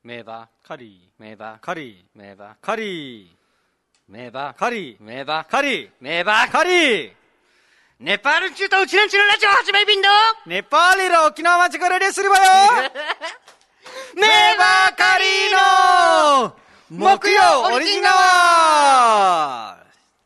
メーバカリーメーバーカリメーバーカリメーバーカリメーバーカリメーバーカリネパール中とうちなんちのラジオ始めビンドネパール라沖縄町からでするわよメーバーカリーの木曜オリジナル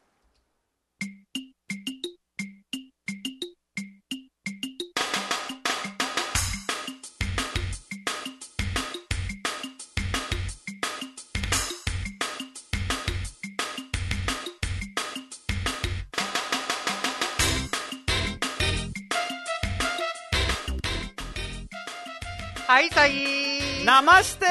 はいさいナマステ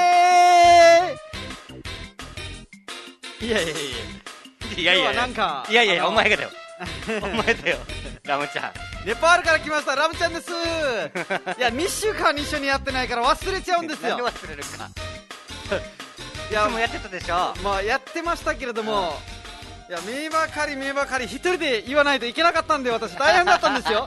いやいやいやいやいや今日はなんかいやいやお前がだよお前だよラムちゃんネパールから来ましたラムちゃんですいや2週間一緒にやってないから忘れちゃうんですよなんで忘れるかいやいつもやってたでしょまあやってましたけれども、いやメーバーカリメーバーカリ一人で言わないといけなかったんで私大変だったんですよ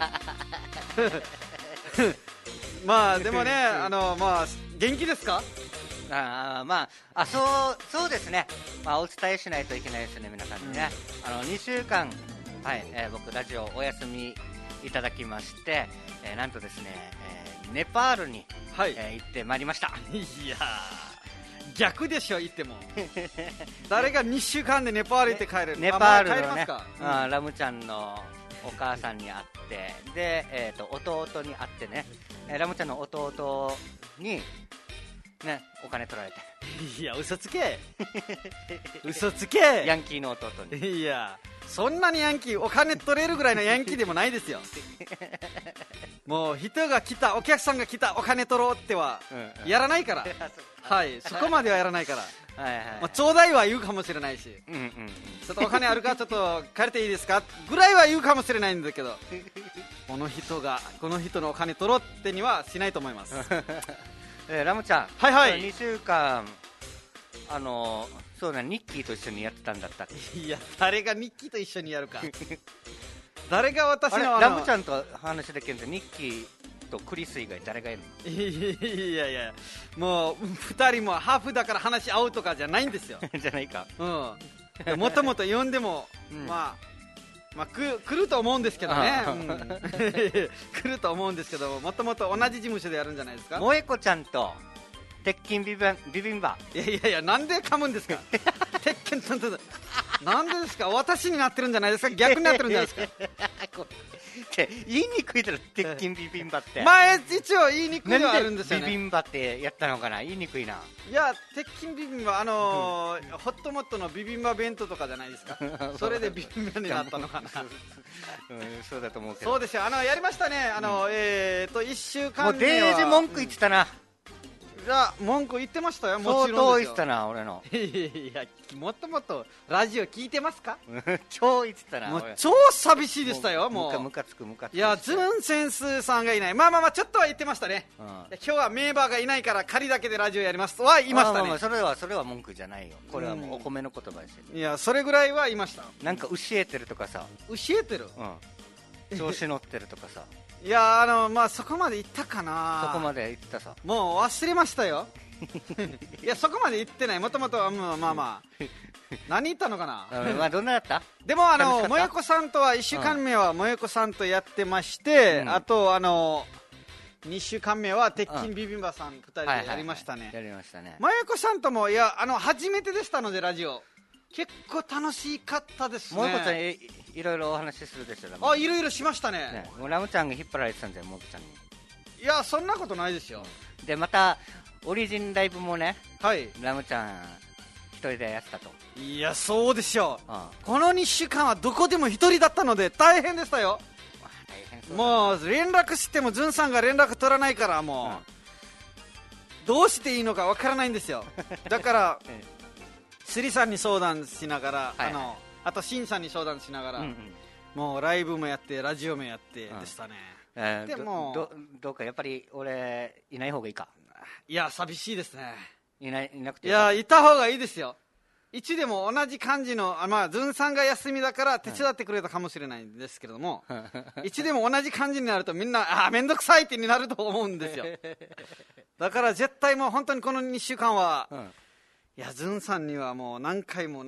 まあでもねまあ元気ですか？ まあそうですね、まあ、お伝えしないといけないですね皆さんにね、2週間、はい僕ラジオお休みいただきまして、なんとですね、ネパールに、 はい行ってまいりました。 いや逆でしょ言っても誰が2週間でネパール行って帰るネパール帰りのね、 ますか、 ラムちゃんのお母さんに会ってで、弟に会ってね、ラムちゃんの弟にねお金取られていや嘘つけ嘘つけヤンキーの弟にいやそんなにヤンキーお金取れるぐらいのヤンキーでもないですよもう人が来たお客さんが来たお金取ろうってはやらないからはいそこまではやらないからはいはい、 まあ、ちょうだいは言うかもしれないし、 うんうんうん、 ちょっとお金あるかちょっと借りていいですかぐらいは言うかもしれないんだけどこの人のお金取ろうってにはしないと思いますラムちゃん、 はいはい 2週間そうねニッキーと一緒にやってたんだったっけいや誰がニッキーと一緒にやるか誰が私のラムちゃんと話できるんでニッキーとクリス以外誰がいるの？ いやいやもう2人もハーフだから話合うとかじゃないんですよじゃないか、 もともと呼んでも、まあ来ると思うんですけどね、来ると思うんですけどもともと同じ事務所でやるんじゃないですか。 萌子ちゃんと鉄筋ビビンバいやなんで噛むんですか鉄筋なんでですか私になってるんじゃないですか逆になってるんじゃないですか言いにくいだろ鉄筋ビビンバって前一応言いにくいではあるんですよね。 ビビンバってやったのかな言いにくいな。 いや鉄筋ビビンバホットモットのビビンバ弁当とかじゃないですかそれでビビンバになったのかなそうだと思うけどそうですよやりましたね1週間もうデージ文句言ってたな、 いや文句言ってましたよもちろんですよ。 相当言ってたな俺のいやもっともっとラジオ聞いてますか超言ってたなもう超寂しいでしたよもうムカつくいやズンセンスさんがいないまあちょっとは言ってましたね、今日はメーバーがいないから仮だけでラジオやりますとは言いましたね。 それは文句じゃないよこれはもうお米の言葉ですよ、 いやそれぐらいは言いました。 なんか教えてるとかさ教えてる、 調子乗ってるとかさいやまあそこまで言ったかな。 そこまで言ってたさもう忘れましたよいやそこまで言ってないもともとまあ何言ったのかなまあどんなだったでも萌子さんとは1週間目は萌子さんとやってまして、あと2週間目は鉄筋ビビンバさん2人でやりましたね。 やりましたね。 萌子さんともいや初めてでしたのでラジオ結構楽しかったですね。 萌子ちゃんいろいろお話しするでしょ。 いろいろしましたね。 もうラムちゃんが引っ張られてたんだよ萌子ちゃんに。 いやそんなことないですよ。 でまたオリジンライブもね、 はいラムちゃん一人でやってたと。 いやそうでしょう、この2週間はどこでも一人だったので大変でしたよ。もう連絡してもズンさんが連絡取らないからもう、どうしていいのかわからないんですよ。だからスリさんに相談しながら、あとシンさんに相談しながら、もうライブもやってラジオもやってでしたね。でもどうかやっぱり俺いない方がいいか。 いや寂しいですね。 いなくていやいた方がいいですよ。 いつでも同じ感じの、まあ、ズンさんが休みだから手伝ってくれたかもしれないんですけれども、いつでも同じ感じになるとみんな、めんどくさいってになると思うんですよ。だから絶対もう本当にこの2週間は、いや、ズンさんにはもう何回も、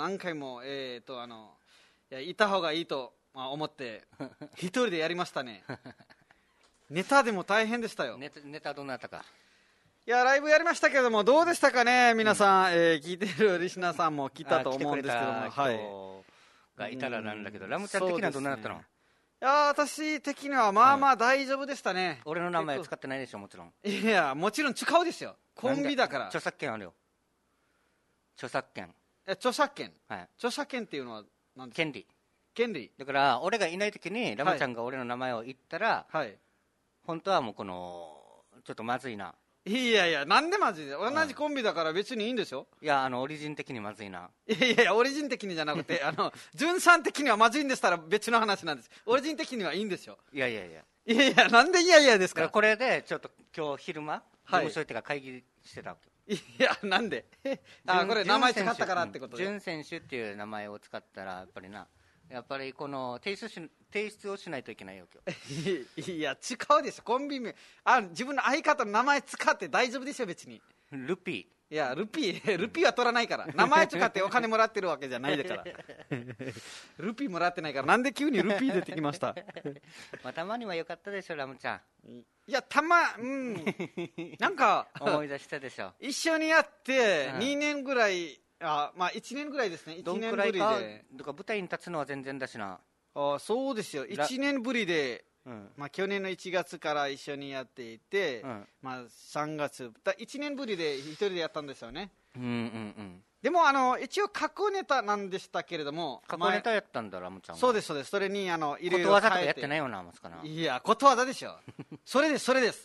いた方がいいと思って、一人でやりましたね。ネタでも大変でしたよ。 ネタどうなったか。 いや、ライブやりましたけども、どうでしたかね、皆さん、聞いてるリスナーさんも来たと思うんですけども、 はい。がいたらなんだけど、ラムちゃん的にはどうなったの？ いや、私的にはまあまあ大丈夫でしたね。 俺の名前使ってないでしょ、もちろん。 いや、もちろん使うですよ。コンビだから。 著作権あるよ。著作権。 著作権。 はい。 著作権っていうのは何ですか？ 権利。 権利。 だから、俺がいないときに、ラムちゃんが俺の名前を言ったら、 はい。 本当はもうちょっとまずいな。 いやいや、なんでまずい？同じコンビだから別にいいんでしょ？ いや、オリジン的にまずいな。 いや、オリジン的にじゃなくて、ジュンさん的にはまずいんでしたら別の話なんです。オリジン的にはいいんですよ。 いや、 なんでいやですか？ これで、ちょっと今日昼間、事務所行ってから会議してたわけ。 いや、なんでこれ名前使ったからってことで。 ジュン選手っていう名前を使ったら、やっぱりこの提出をしないといけないよ、今日。いや、違うでしょ、コンビ名。自分の相方の名前使って大丈夫でしょ、別に。 ルピー。 いや、ルピーは取らないから。名前使ってお金もらってるわけじゃないだから。ルピーもらってないから、なんで急にルピー出てきました。 まあ、たまにはよかったでしょ、ラムちゃん。 いや、なんか、 思い出したでしょ。 一緒にやって、2年ぐらい、まあ1年ぐらいですね。1年ぶりで。 だから舞台に立つのは全然だしな。 そうですよ。1年ぶりで、まあ去年の1月から一緒にやっていて、まあ3月、1年ぶりで一人でやったんですよね。でも一応過去ネタなんでしたけれども。 過去ネタやったんだ、ラムちゃんは。 そうです。それにいろいろ変えて。 ことわざとかやってないようなもんすかな。 いや、ことわざでしょ。それです。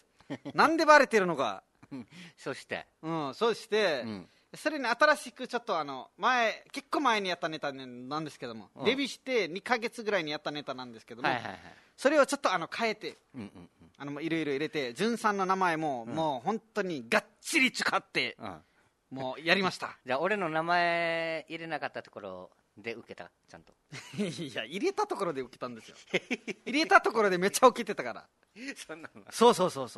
なんでバレてるのか。 そして。 そうして、それに新しくちょっと結構前にやったネタなんですけども、デビューして2ヶ月ぐらいにやったネタなんですけども、それをちょっと変えて、いろいろ入れて、ジュンさんの名前も、もう本当にがっちり使って、もうやりました。 じゃあ俺の名前入れなかったところで受けた？ちゃんと。 いや、入れたところで受けたんですよ。入れたところでめっちゃ受けてたから。そう。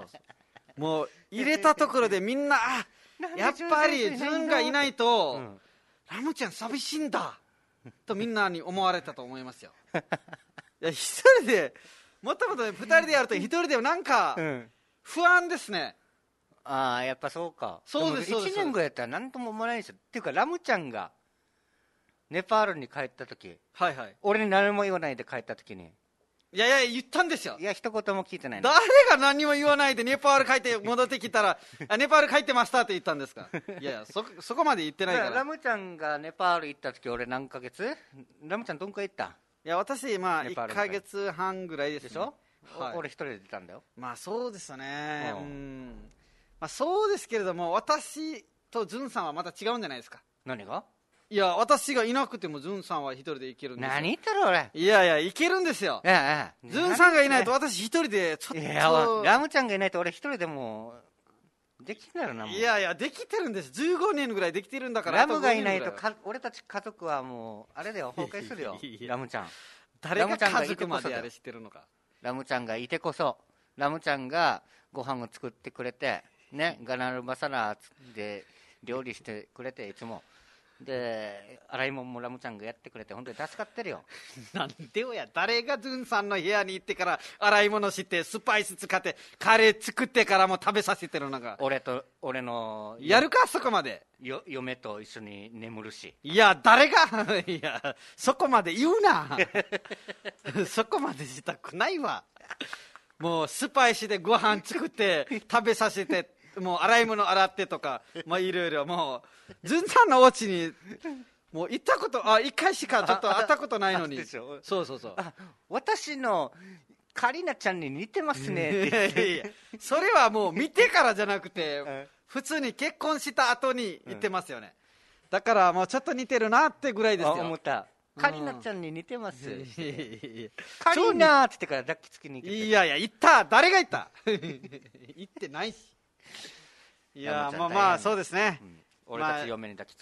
もう入れたところでみんな、やっぱりジュンがいないと、ラムちゃん寂しいんだとみんなに思われたと思いますよ。いや、一人でもともと2人でやると一人でなんか不安ですね。 やっぱそうか。 そうです。 1年ぐらいやったら何とも思わないですよ。っていうか、ラムちゃんがネパールに帰った時、俺に何も言わないで帰った時に、 いや言ったんですよ。 いや、一言も聞いてない。 誰が何も言わないでネパール帰って戻ってきたらネパール帰ってましたって言ったんですか？いやそこまで言ってないから。 ラムちゃんがネパール行った時、俺何ヶ月？ラムちゃんどんくらい行った？ いや、私1ヶ月半ぐらいですね。 でしょ？俺一人で出たんだよ。 まあそうですね。まあそうですけれども、私とジュンさんはまた違うんじゃないですか。 何が？ いや、私がいなくてもジュンさんは一人で行けるんですよ。 何言ってる俺。 いや行けるんですよ。ジュンさんがいないと私一人でちょっと。いや、 ラムちゃんがいないと俺一人でもできんだろな。もういやできてるんです。15年ぐらいできてるんだから。 ラムがいないと俺たち家族はもうあれだよ、崩壊するよ。ラムちゃん、 誰が家族まであれしてるのか。 ラムちゃんがいてこそ、ラムちゃんがご飯を作ってくれてね、ガナルマサラで料理してくれて、いつもで洗い物もラムちゃんがやってくれて本当に助かってるよ。 なんでよや、誰がジュンさんの部屋に行ってから洗い物してスパイス使ってカレー作ってからも食べさせてるのが。 俺のやるか、そこまで。 嫁と一緒に眠るし。 いや、誰がいや、そこまで言うな。そこまでしたくないわ。もうスパイスでご飯作って食べさせて、もう洗い物洗ってとか、まあいろいろ。もうジュンさんのお家にもう行ったこと1回しかちょっと会ったことないのに。そう。 私のカリナちゃんに似てますねって言って。 いやそれはもう見てからじゃなくて、普通に結婚した後に言ってますよね。だからもうちょっと似てるなってぐらいですよ。 思った。カリナちゃんに似てます。カリナって言ってから抱きつきに行って。 いや言った。誰が言った？言ってないし。いやまあそうですね。 俺たち嫁に抱きつき。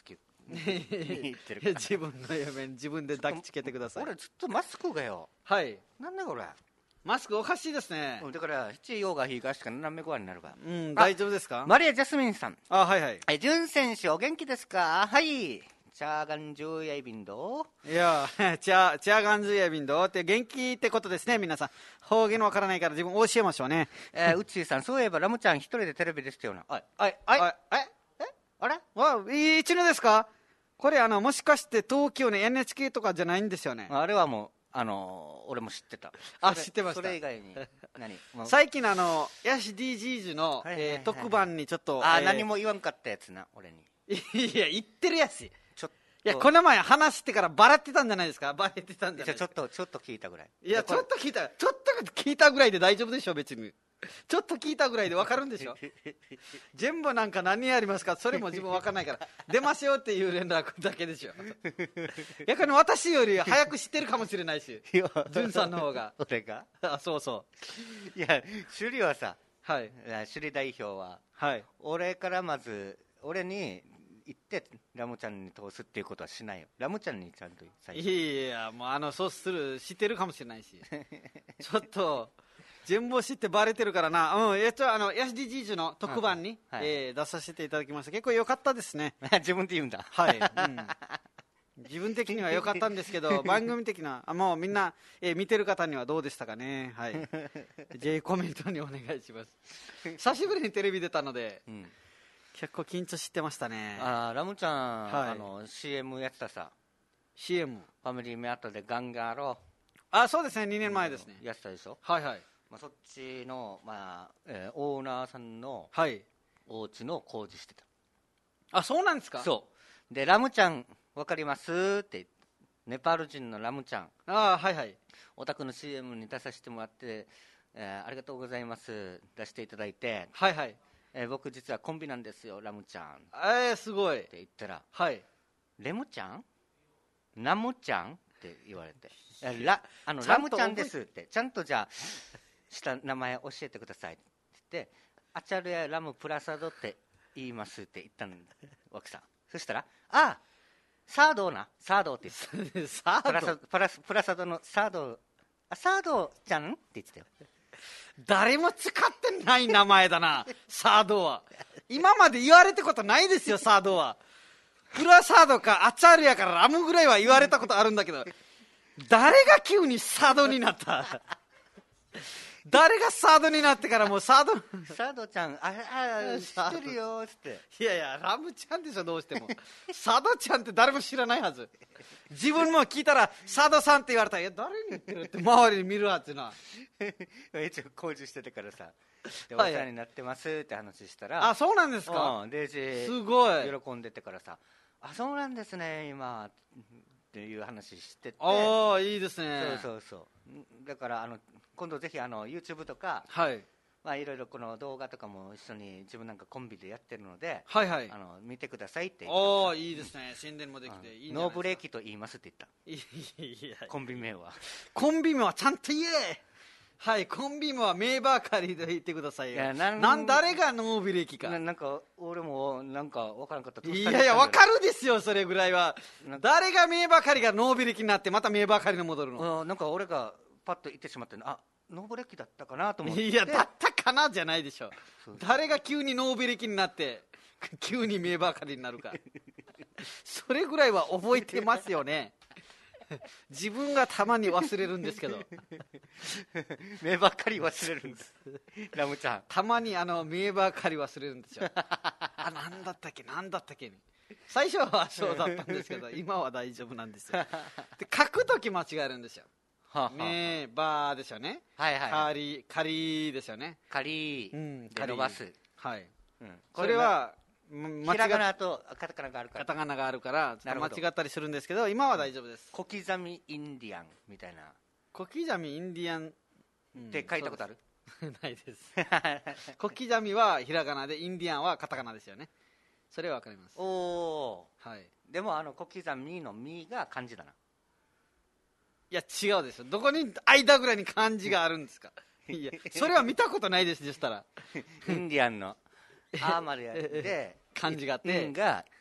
言ってるから。 自分の嫁に自分で抱きつけてください。 俺ずっとマスクがよ。 はい。 なんだこれ。 マスクおかしいですね。 だから七曜が東か斜めごわになるわ。 大丈夫ですか。 マリア・ジャスミンさん。 はいはい。 ジュン選手お元気ですか。はい。チャーガンジューヤイビンド。 いや、チャーガンジューヤイビンドって元気ってことですね、皆さん。方言わからないから自分教えましょうね。 ウッチーさん、そういえばラムちゃん一人でテレビですよな。 あれ一のですか。これもしかして東京の NHK とかじゃないんですよね。 あれはもう俺も知ってた。 知ってました。 それ以外に何最近ヤシ DGs の特番にちょっと何も言わんかったやつな、俺に。 いや言ってるやし。 いや、 この前話してからバレてたんじゃないですか。バレてたんじゃないですか。 ちょっと聞いたぐらい。 いや、ちょっと聞いたぐらいで大丈夫でしょ、別に。ちょっと聞いたぐらいで分かるんでしょ。全部なんか何やりますか、それも自分分かんないから出ますよっていう連絡だけでしょ。逆に私より早く知ってるかもしれないし、ジュンさんの方が。 俺がそうそう。 いや、首里はさ、 はい、 首里代表は、 はい、 俺からまず俺に言ってラムちゃんに通すっていうことはしないよ。ラムちゃんにちゃんといやもうそうする知ってるかもしれないしちょっと全部知ってバレてるからな。ヤシ DGs の特番に、出させていただきました。結構良かったですね。 自分で言うんだ。 はい、自分的には良かったんですけど番組的なもうみんな、見てる方にはどうでしたかね。はい。J コメントにお願いします。久しぶりにテレビ出たので、結構緊張してましたね。 ラムちゃん、CM やってたさ。 CM ファミリーメアットでガンガーロそうですね、2年前ですね。 やってたでしょ。 はいはい。 そっちの、オーナーさんのお家の工事してた。そうなんですか。 そうで、ラムちゃん分かりますってネパール人のラムちゃん、 はいはい、 お宅の CM に出させてもらって、ありがとうございます出していただいて、 はいはい、 僕実はコンビなんですよラムちゃん。 すごいって言ったら、 はい、 レムちゃんラムちゃんって言われて、ラムちゃんですって、ちゃんとじゃあ下名前教えてくださいって言って、アチャルやラムプラサドって言いますって言ったんわけさ。そしたら、サードって言ってプラサドのサード、サードちゃんって言ってたよ。 誰も使ってない名前だなサードは。今まで言われたことないですよサードは。プラサードかアチャルやからラムぐらいは言われたことあるんだけど、誰が急にサードになった誰がサードになってからもうサードちゃん知ってるよっつって。 いやラムちゃんでしょ、どうしてもサードちゃんって誰も知らないはず。自分も聞いたらサードさんって言われたら、誰に言ってるって周りに見るはずな一応工事しててからさ、でお世話になってますって話したら、 そうなんですか。 レイジすごい喜んでてからさ、そうなんですね今っていう話してて、 いいですね。 そうだから今度ぜひYouTube とか、いろいろこの動画とかも一緒に自分なんかコンビでやってるので、見てくださいって言って。 いいですね、宣伝もできていい。 ノーブレーキと言いますって言った。 いやコンビ名はちゃんと言え。はい、コンビ名はメーバーカリーで言ってくださいよ。誰がノーブレーキか。 なんか俺もなんか分からんかった。 いや分かるですよ、それぐらいは。誰がメーバーカリーがノーブレーキになってまたメーバーカリーに戻るの。 なんか俺がパッと言ってしまって、ノーブレーキだったかなと思って。 いやだったかなじゃないでしょ。誰が急にノーブレーキになって急にメーバーカリーになるかそれぐらいは覚えてますよね自分がたまに忘れるんですけどメーバーカリー忘れるんですラムちゃんたまにメーバーカリー忘れるんですよなんだったっけ最初はそうだったんですけど今は大丈夫なんですよで書くとき間違えるんですよ。メーバーですよね。カリーですよね。 カリーで伸ばす。 それはひらがなとカタカナがあるから。 カタカナがあるから間違ったりするんですけど、今は大丈夫です。 小刻みインディアンみたいな。 小刻みインディアンって書いたことある？ ないです小刻みはひらがなでインディアンはカタカナですよね。それはわかります。 でも小刻みのみが漢字だな。 いや違うですよ。どこに間ぐらいに漢字があるんですかいやそれは見たことないです。でしたらインディアンのアーマルやで漢字があってインが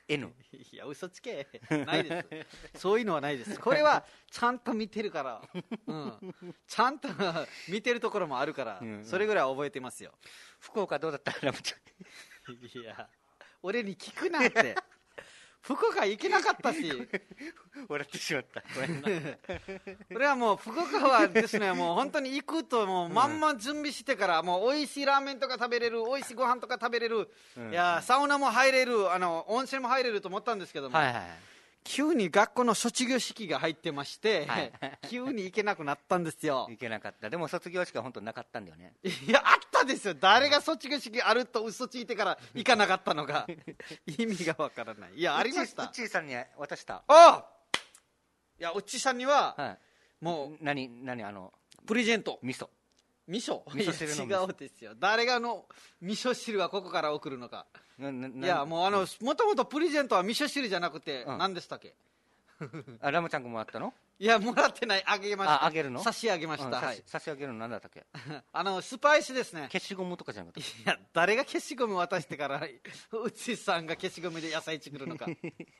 N。 いや嘘つけないですそういうのはないです。これはちゃんと見てるから、ちゃんと見てるところもあるから、それぐらい覚えてますよ。 福岡どうだったラムちゃん。 いや俺に聞くなって福岡行けなかったし笑ってしまった。ごめんな。 これはもう福岡はですね、もう本当に行くともうまんま準備してから、もう美味しいラーメンとか食べれる、美味しいご飯とか食べれる、いやサウナも入れる、温泉も入れると思ったんですけども、急に学校の卒業式が入ってまして、急に行けなくなったんですよ。 行けなかった。でも卒業式は本当なかったんだよね。 いやあったですよ。誰が卒業式あると嘘ついてから行かなかったのか意味がわからない。いやありました。 うっちーさんに渡した。 ああ、いやうっちーさんには、もう何プレゼント、 味噌汁の違うですよ。誰が味噌汁はここから送るのか。いやもうもともとプレゼントは味噌汁じゃなくて、何でしたっけラムちゃんがもらったの？ いやもらってない、あげました。 あげるの？ 差し上げました。 差し上げるの何だったっけスパイスですね。 消しゴムとかじゃなくて。 いや誰が消しゴム渡してからうちさんが消しゴムで野菜作るのか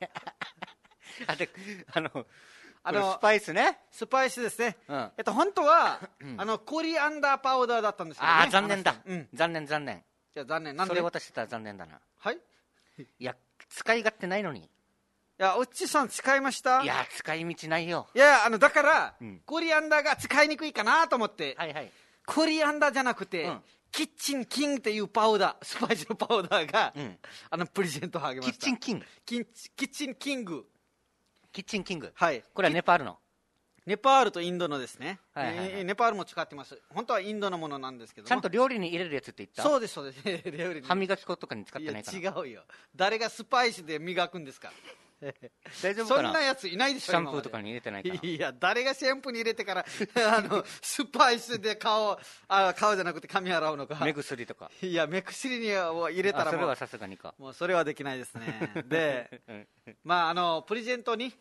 スパイスね。 スパイスですね。本当はコリアンダーパウダーだったんですけどね。 残念だ。残念。 じゃあ残念。なんで？ それ渡してたら残念だな。 はい。 いや使い勝手ないのに。 いやおっちさん使いました？ いや使い道ないよ。 いやだからコリアンダーが使いにくいかなと思って。コリアンダーじゃなくてキッチンキングっていうパウダー、スパイスのパウダーがプレゼントをあげました。 キッチンキング。 キッチンキング。 キッチンキング。 はい。 これはネパールの。 ネパールとインドのですね。ネパールも使ってます。本当はインドのものなんですけども。 ちゃんと料理に入れるやつって言った？ そうです料理に。 歯磨き粉とかに使ってないかな。 いや違うよ。誰がスパイスで磨くんですか大丈夫かな。 そんなやついないでしょ。 シャンプーとかに入れてないかな。 いや誰がシャンプーに入れてからスパイスで顔じゃなくて髪洗うのか。 目薬とか。 いや目薬に入れたらもうそれはさすがにか。 もうそれはできないですね。でプレゼントに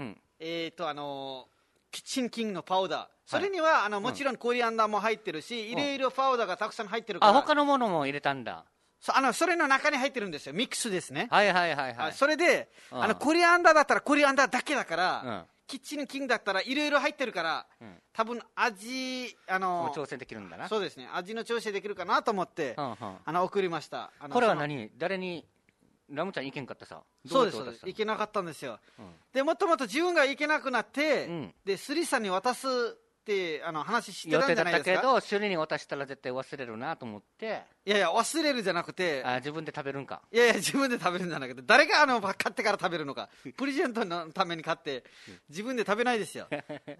キッチンキングのパウダー、それにはもちろんコリアンダーも入ってるし、いろいろパウダーがたくさん入ってるから。 他のものも入れたんだ。 それの中に入ってるんですよ。ミックスですね。 はい。 それでコリアンダーだったらコリアンダーだけだから、キッチンキングだったらいろいろ入ってるから、多分味調整できるんだな。 そうですね、味の調整できるかなと思って送りました。 これは誰に？ラムちゃん行けんかったさ。 そうです行けなかったんですよ。でもともと自分が行けなくなって、でスリさんに渡すって話してたんじゃないですか。予定だったけどシュリに渡したら絶対忘れるなと思って。 いや忘れるじゃなくて、 自分で食べるんか。 いや自分で食べるんじゃなくて、誰が買ってから食べるのか。プレゼントのために買って自分で食べないですよ買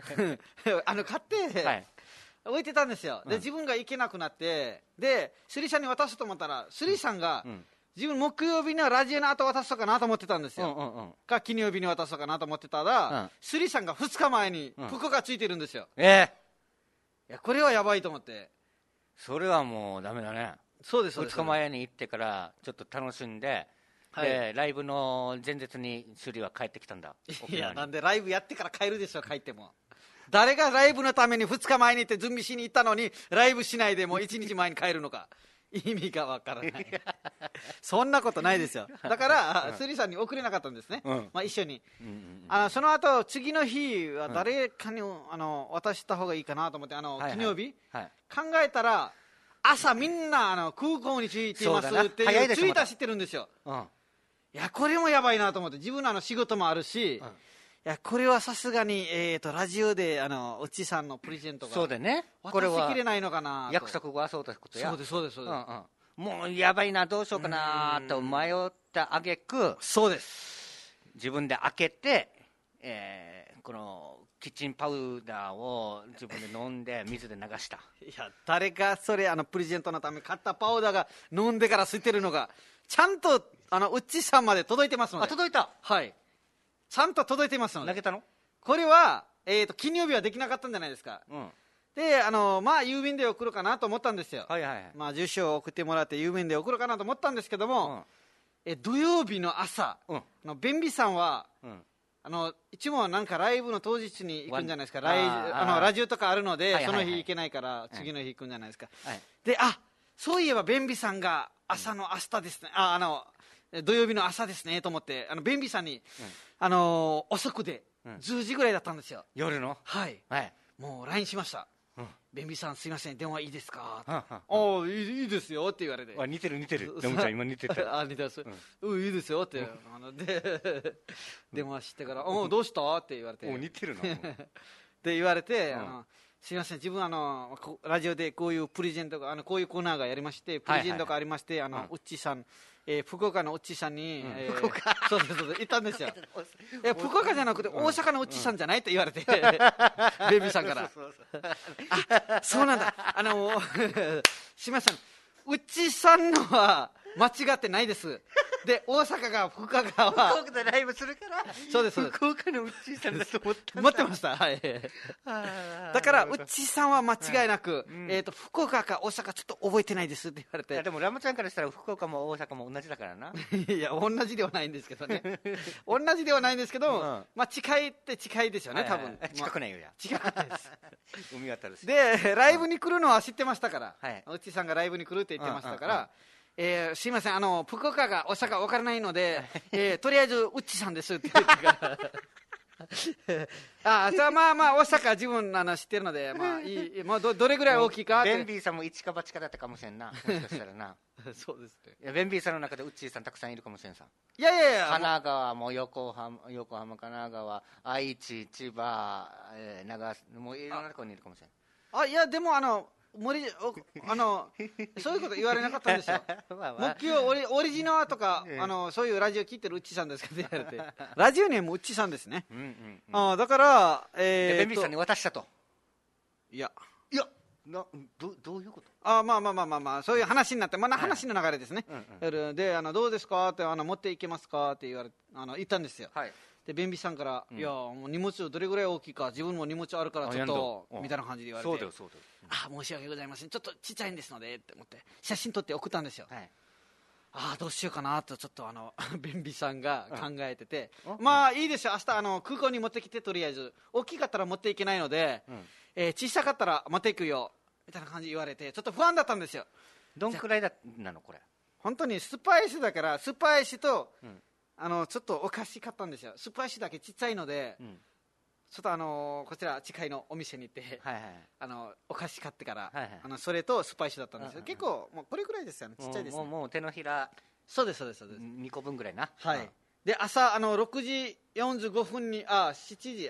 って置いてたんですよ。で自分が行けなくなって、でスリさんに渡すと思ったら、スリさんが自分木曜日のラジオの後渡そうかなと思ってたんですよ。金曜日に渡そうかなと思ってたら、スリさんが2日前に服がついてるんですよ。いやこれはやばいと思って。 それはもうダメだね。 そうです 2日前に行ってからちょっと楽しんで、でライブの前日にシュリは帰ってきたんだ。 いやなんでライブやってから帰るでしょ。帰っても誰がライブのために2日前に行って準備しに行ったのに、ライブしないでもう1日前に帰るのか。意味がわからないそんなことないですよ。だからスリさんに送れなかったんですね。一緒にその後次の日は誰かに渡した方がいいかなと思って、金曜日考えたら、朝みんな空港に着いてますっていうツイート知ってるんですよ。いやこれもやばいなと思って、自分の仕事もあるし、いやこれはさすがにラジオでうちさんのプレゼントがそうだね、 渡しきれないのかなと。 約束がそうだことや。 そうですもうやばいな、どうしようかなと迷った挙句、 そうです自分で開けて、このキッチンパウダーを自分で飲んで水で流した。 いや誰がそれプレゼントのために買ったパウダーが飲んでから吸ってるのがちゃんとうちさんまで届いてますので。 届いた。 はい、ちゃんと届いてますので。 投げたの？ これは、金曜日はできなかったんじゃないですか。で郵便で送るかなと思ったんですよ。住所を送ってもらって郵便で送るかなと思ったんですけども、土曜日の朝便利さんは、いつもなんかライブの当日に行くんじゃないですか。ラジオとかあるので、その日行けないから次の日行くんじゃないですか。でそういえば便利さんが明日ですね、 土曜日の朝ですねと思ってベンビーさんに、遅くで10時ぐらいだったんですよ、 夜の。 はい、 はい。 もう LINE しました、ベンビーさんすいません電話いいですかって、 あいいですよって言われて、 似てるラムちゃん今似てた。 似てます、いいですよってで電話してからどうしたって言われて、 似てるな。 って言われて、すいません自分ラジオでこういうプレゼントがこういうコーナーがやりまして、プレゼントがありまして、ウッチーさん、福岡のウッチーさんに、 福岡そう言ったんですよ福岡じゃなくて大阪のウッチーさんじゃないって言われて、ベビーさんからそうなんだすいませんウッチーさんのは間違ってないですで大阪が福岡は福岡でライブするからそうです福岡のウッチーさんだと思ったんだ。 持ってました、はい、だからウッチーさんは間違いなく、福岡か大阪ちょっと覚えてないですって言われて、 でもラムちゃんからしたら福岡も大阪も同じだからな。 いや同じではないんですけどね同じではないんですけど、近いって近いですよね、多分近くないよ。 近かったです海渡るしでライブに来るのは知ってましたから、 ウッチーさんがライブに来るって言ってましたから、すいません福岡が大阪分からないので、とりあえずウッチさんですって言ってからじゃあまあ大阪自分知ってるので、どれぐらい大きいかって。 ベンビーさんも一か八かだったかもしれんな、もしかしたらなそうですね。 いやベンビーさんの中でウッチーさんたくさんいるかもしれんさ。 いや神奈川も横浜神奈川愛知千葉、長野もういろんなところにいるかもしれん。 いやでもそういうこと言われなかったんですよ目標オリジナルとか、そういうラジオ聞いてるウッチさんですけど言われてラジオネームウッチさんですね、だからベンビーさんに渡したと。 いやどういうこと？ まあそういう話になって、話の流れですね、でどうですかって持っていけますかって言ったんですよ、でベンビーさんから、いやもう荷物どれぐらい大きいか自分も荷物あるからちょっとみたいな感じで言われて、 そうだよ申し訳ございませんちょっとちっちゃいんですのでって思って写真撮って送ったんですよ、どうしようかなとちょっとベンビーさんが考えてて、まあいいですよ明日空港に持ってきて、とりあえず大きかったら持っていけないので、小さかったら持っていくよみたいな感じ言われてちょっと不安だったんですよ。 どんくらいなのこれ？ 本当にスパイスだからスパイスと、ちょっとお菓子買ったんですよ。スパイスだけちっちゃいので、ちょっとこちら近いのお店に行って、お菓子買ってから、それとスパイスだったんですよ。結構もうこれぐらいですよね、ちっちゃいですね。 もう手のひらそうです 2個分ぐらいな。 で朝6時45分に6時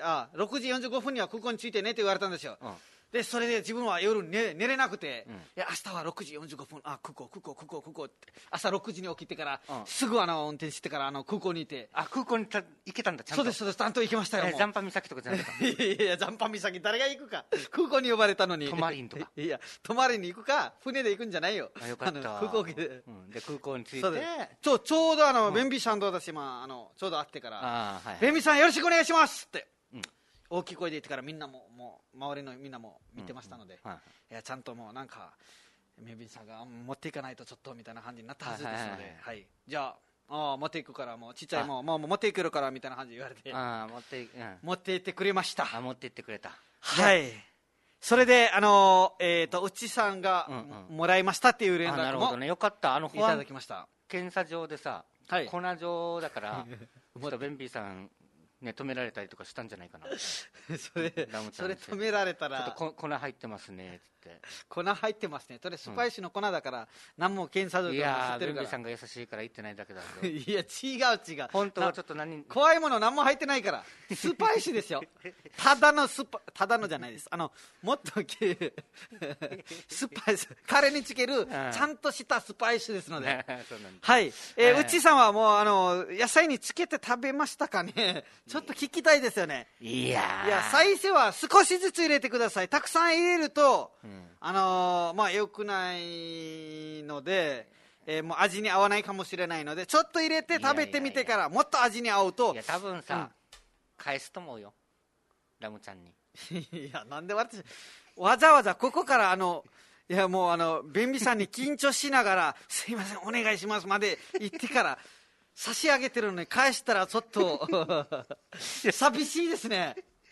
45分には空港に着いてねって言われたんですよ。でそれで自分は夜寝れなくて、いや明日は6時45分空港って朝6時に起きてから、すぐ運転してから空港にいて、 空港に行けたんだ。ちゃんと。 そうですちゃんと行きましたよ。 残波岬とかじゃなくていや残波岬誰が行くか空港に呼ばれたのに泊まりんとかいや泊まりに行くか船で行くんじゃないよ。 よかった空港で空港に着いてちょうどベンビーさんと私ちょうど会ってからベンビーさんよろしくお願いしますって大きい声で言ってから、みんなも周りのみんなも見てましたので、いやちゃんともうなんかベンビーさんが持っていかないとちょっとみたいな感じになったはずですので、じゃあ持っていくからもうちっちゃいもう持っていけるからみたいな感じで言われて、持っていってくれました。 持っていってくれた。 それでうちさんがもらいましたっていう連絡もよかった。 いただきました。 検査場でさ、粉状だからちょっとベンビーさん止められたりとかしたんじゃないかなそれ止められたらちょっと粉入ってますねって粉入ってますね。それスパイスの粉だから何も検査場でも知ってるから。 ベンビーさんが優しいから言ってないだけだぞいや違う本当はちょっと怖いもの何も入ってないからスパイスですよただのじゃないです。もっとスパイス彼につけるちゃんとしたスパイスですのでうちさんはもう野菜につけて食べましたかねちょっと聞きたいですよね。 いや最初は少しずつ入れてください。たくさん入れると、良くないので、もう味に合わないかもしれないのでちょっと入れて食べてみてからもっと味に合うと。 いや多分さ、返すと思うよラムちゃんにいやなんで私わざわざここからいやもうベンビーさんに緊張しながらすいませんお願いしますまで言ってから差し上げてるのに返したらちょっと寂しいですね。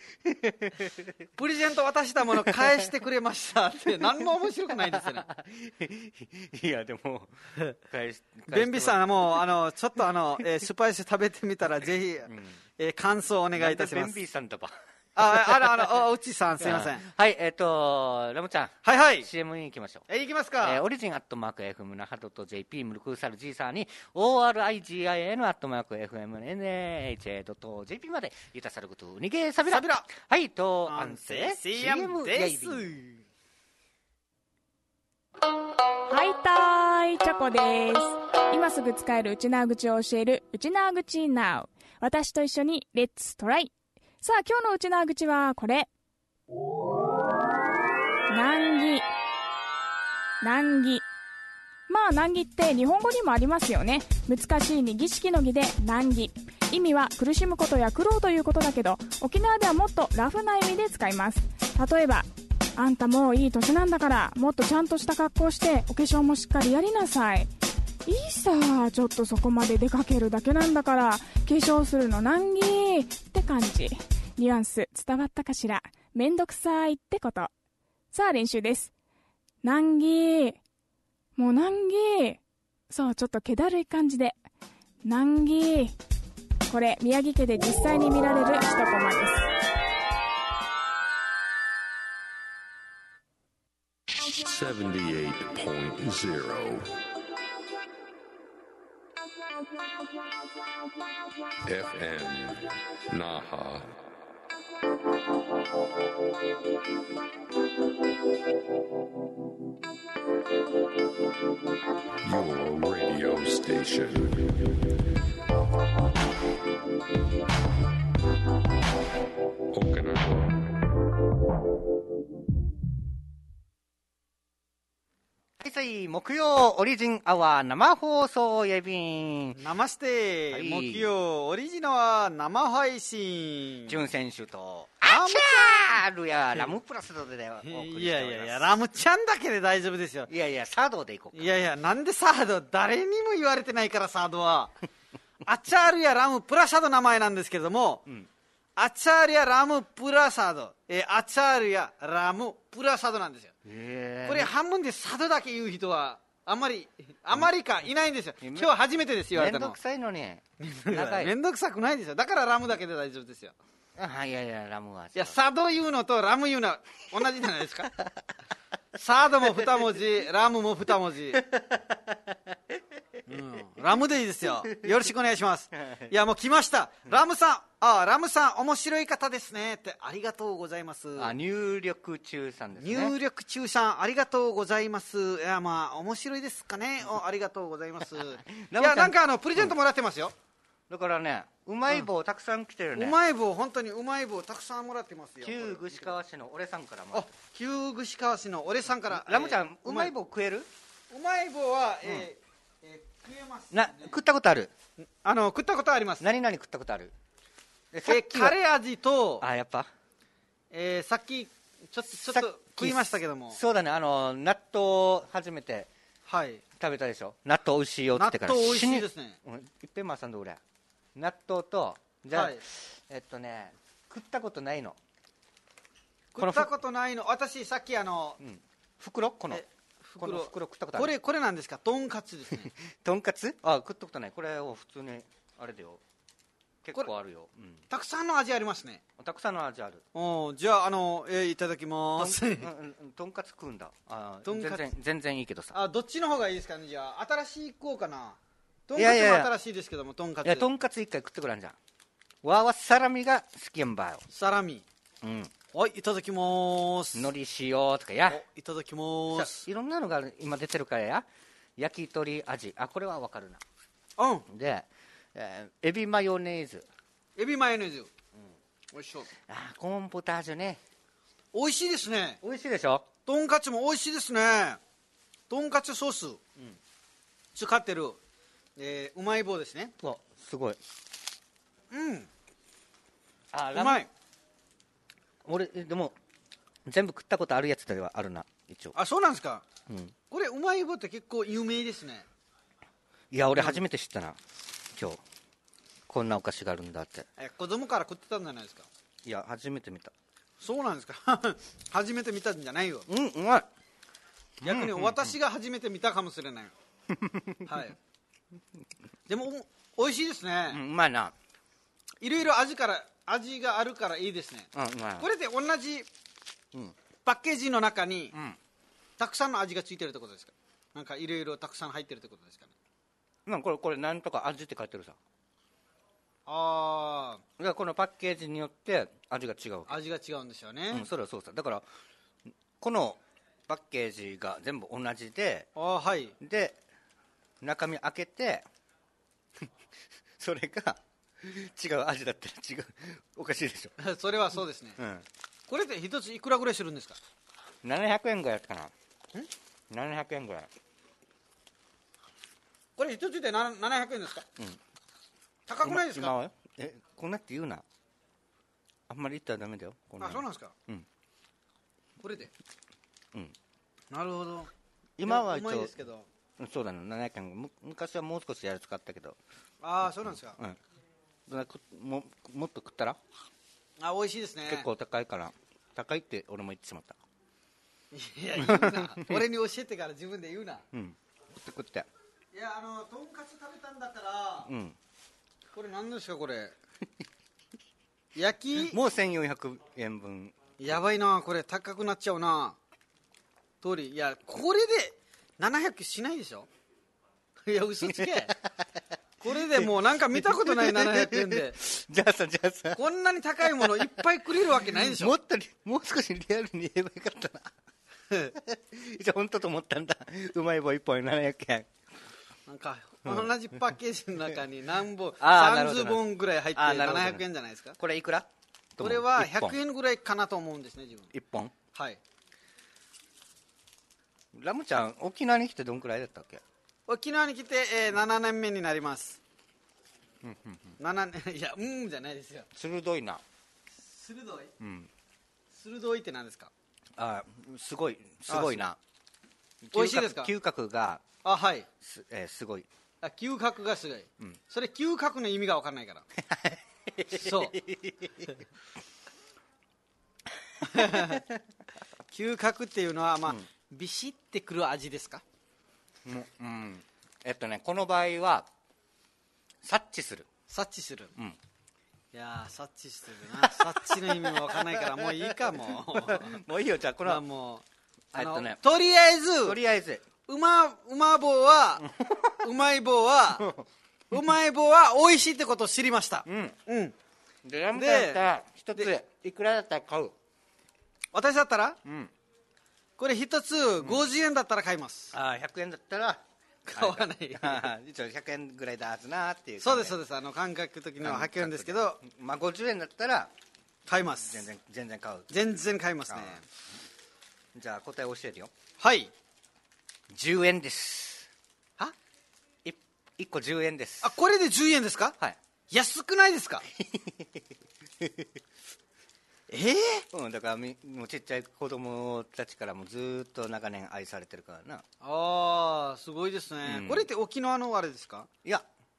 プレゼント渡したもの返してくれましたって何も面白くないですよね。 いやでもベンビーさんもうちょっとスパイス食べてみたらぜひ、感想をお願いいたします。 ベンビーさんだばうちさんすいません。 はい、ラムちゃん。 はいはい。 CM に行きましょう。 行きますか。 オリジンアットマーク FM 那覇 .jp ムルクーサル G さんに ORIGIN アットマーク FMNHA.jp までゆたさることにげさびら。はい、と、安静 CM です。 はいたーい、チョコです。今すぐ使える内縄口を教える内縄口 Now。私と一緒にレッツトライ。さあ、今日の内縄口はこれ。難儀。難儀。まあ、難儀って日本語にもありますよね。難しいに儀式の儀で難儀。意味は苦しむことや苦労ということだけど、沖縄ではもっとラフな意味で使います。例えば、あんたもういい年なんだから、もっとちゃんとした格好して、お化粧もしっかりやりなさい。いいさ、ちょっとそこまで出かけるだけなんだから、化粧するの難儀って感じ。ニュアンス伝わったかしら。めんどくさいってこと。さあ練習です。難儀。もう難儀。そう、ちょっと気だるい感じで。難儀。これ、宮城家で実際に見られる一コマです。 78.0 FM Naha. Your radio station. Okinawa. 木曜オリジンアワー生放送やびん。 ナマステ、はい、木曜オリジンアワー生配信。 準選手とアチャールやラムプラスでお送りしております。 いやいやいや、ラムちゃんだけで大丈夫ですよ。 いやいや、サードでいこうか。 いやいや、なんでサード、誰にも言われてないからサードは。アチャールやラムプラサド名前なんですけれども、アチャールやラムプラサド、アチャールやラムプラサドなんですよ。これ半分でサドだけ言う人はあまりかいないんですよ。今日は初めてですよ、言われたの。 めんどくさいのに。 めんどくさくないですよ。だからラムだけで大丈夫ですよ。 いやいや、ラムは。いや、サド言うのとラム言うのは同じじゃないですか。サードも2文字、ラムも2文字。ラムでいいですよ。よろしくお願いします。いや、もう来ました。ラムさん、ラムさん、面白い方ですね。って、ありがとうございます。 入力中さんですね。 入力中さん、ありがとうございます。いや、まあ、面白いですかね。ありがとうございます。いや、なんかプレゼントもらってますよ。 だからね、うまい棒たくさん来てるね。 うまい棒、本当にうまい棒たくさんもらってますよ。 旧串川市の俺さんからも。 旧串川市の俺さんから。 ラムちゃん、うまい棒食える？ うまい棒は、食えますね。 食ったことある？ 食ったことあります。 何々食ったことある？ カレー味と、 やっぱさっきちょっと食いましたけども。 そうだね、納豆初めて食べたでしょ。納豆美味しいよって言ってから。 納豆美味しいですね。 いっぺんまさんどれ？納豆と、じゃあ、食ったことないの。 食ったことないの。私さっき袋この袋食ったことある。 これなんですか？とんかつですね。 とんかつ？食ったことない。これを普通にあれだよ。結構あるよ。 たくさんの味ありますね。 たくさんの味ある。 じゃあいただきます。 とんかつ食うんだ。全然いいけどさ。 どっちの方がいいですかね。じゃあ新しいこうかな。とんかつも新しいですけども、とんかつ。 いや、とんかつ一回食ってくらんじゃん。わはサラミが好きやんばよ。 サラミ。はい、いただきます。 海苔塩とかや。 いただきます。 いろんなのが今出てるからや。焼き鳥味。これはわかるな。で、エビマヨネーズ。 エビマヨネーズ。おいしそう。 コーンポタージュね。 おいしいですね。 おいしいでしょ。 とんかつもおいしいですね。とんかつソース。使ってる。うまい棒ですね。 すごい。うまい。 俺でも全部食ったことあるやつではあるな、一応。 そうなんですか。これうまい棒って結構有名ですね。 いや、俺初めて知ったな、今日。こんなお菓子があるんだって。 子供から食ってたんじゃないですか。 いや初めて見た。 そうなんですか初めて見たんじゃないよ。 うん、うまい。 逆に私が初めて見たかもしれないはいでも美味しいですね、 うまいな。 いろいろ味があるからいいですね、 うまい。 これで同じうんパッケージの中にうん。 たくさんの味がついてるってことですか？なんかいろいろたくさん入ってるってことですかね？ まあこれなんとか味って書いてるさ。 あだからこのパッケージによって味が違うわけ。 あ、味が違うんでしょうね、 うん、それはそうさ。だからこのパッケージが全部同じで、 ああ、はいで中身開けてそれが違う味だったら違う、おかしいでしょ。 それはそうですね、 うん、 これで一ついくらぐらいするんですか 700円ぐらいかな。700円ぐらい。 これ一つで700円ですか、 うん高くないですか？ 今はこんなって言うな、あんまり言ったらダメだよ。こんなあ、そうなんですか、 うんこれで、 うん、 なるほど。 今は一応うまいですけど、 そうだね、700円。昔はもう少しやる使ったけど、 ああ、そうなんですか、 うんもっと食ったらあ、美味しいですね。 結構高いから、高いって俺も言ってしまった。 いや、言うな俺に教えてから自分で言うな。 うん食って。 いや、とんかつ食べたんだったら、 うんこれ何ですかこれ焼きもう1400円分。 やばいな、これ高くなっちゃうな。通り、いや、これで700しないでしょいや、嘘つけこれでもうなんか見たことない700円でじゃあさこんなに高いものいっぱいくれるわけないでしょもう少しリアルに言えばよかったなじゃあ本当と思ったんだ。うまい棒1本700円。 なんか同じパッケージの中に何本30 あーなるほど本ぐらい入ってあーなるほどね 700円じゃないですか。 これいくら？ これは 1本 100円ぐらいかなと思うんですね、自分。 1本。 はい。 ラムちゃん沖縄に来てどんくらいだったっけ？ 沖縄に来て、7年目になります。7年いや、じゃないですよ。 鋭いな。 鋭いうん鋭いって何ですか？ あすごいな。 美味しいですか？ 嗅覚があ、はい。 すごい。 あ、嗅覚がすごい、 んそれ嗅覚の意味が分かんないからそう嗅覚っていうのは、まあビシってくる味ですか？ この場合は察知する。 察知する、 うんいやー、察知してるな察知の意味も分かんないからもういいかももういいよ。じゃあこまあのもうとりあえとりあえずうま棒はうまい棒は美味しいってことを知りました。 でラムちゃんだったら一ついくらだったら買う？ 私だったらうんこれ一つ50円だったら買います、 100円だったら買わない一応100円ぐらいだはずなっていうそうですそうです、感覚的には100円ですけどまあ50円だったら買います。 全然買う。 全然買いますね。 じゃあ答え教えるよ。 はい。 10円です。 は 1個10円です。 あ、これで10円ですか？ はい。 安くないですか？ だからもうちっちゃい子供たちからもずーっと長年愛されてるからな。 ああ、すごいですね、これって沖縄のあれですか？ いや